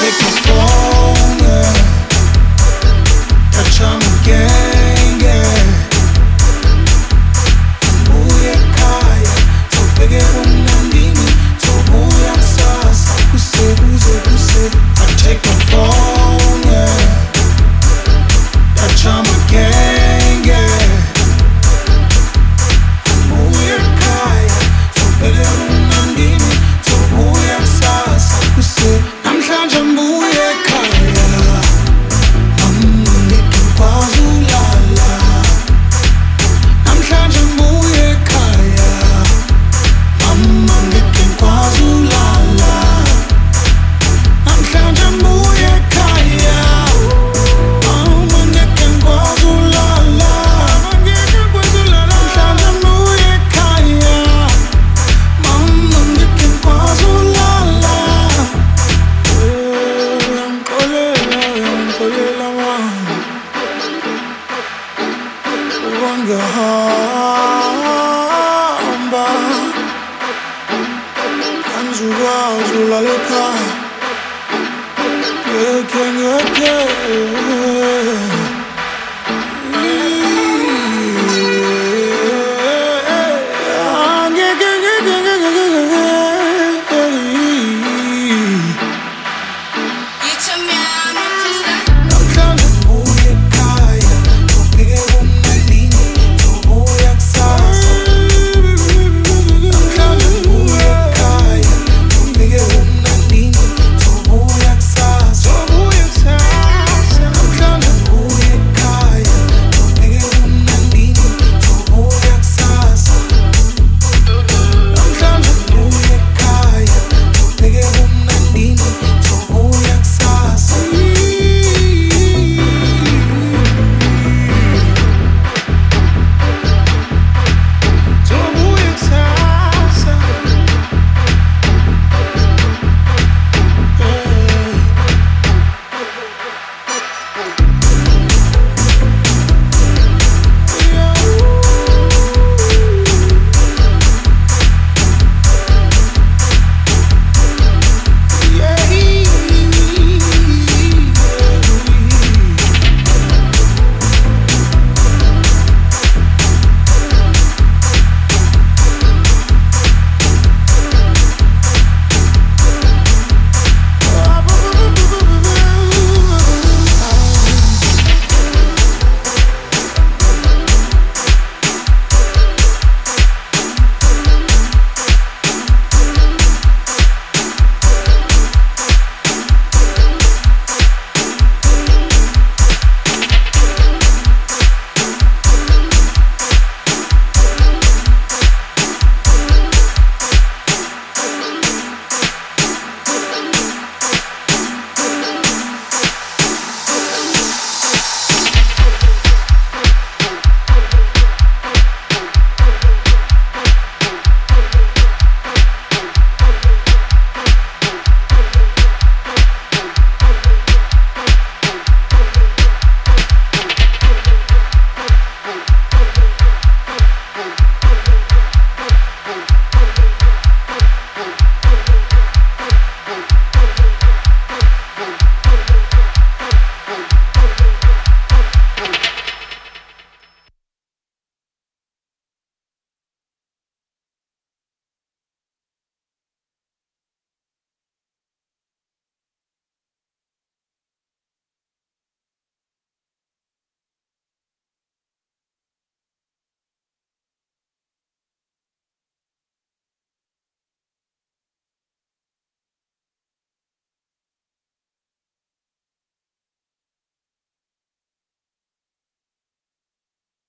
take my phone, yeah. Touch again, yeah. Ubuye ekhaya, zobhekela umnandini, zobuya kusasa, kuze kuse. I take my phone, yeah. Touch again, yeah. Ubuye ekhaya, zobhekela umnandini, zobuya kusasa, kuse. Namhlanje ngibuye ekhaya. KwaZulu-Natal, namhlanje ngibuye ekhaya. Mama ngeke KwaZulu-Natal, namhlanje ngibuye ekhaya. Mama ngeke KwaZulu-Natal, namhlanje ngibuye ekhaya. Mama ngeke KwaZulu-Natal. Ngixolela mama ngiyahamba, angizukwazi ulala ekhaya, ngeke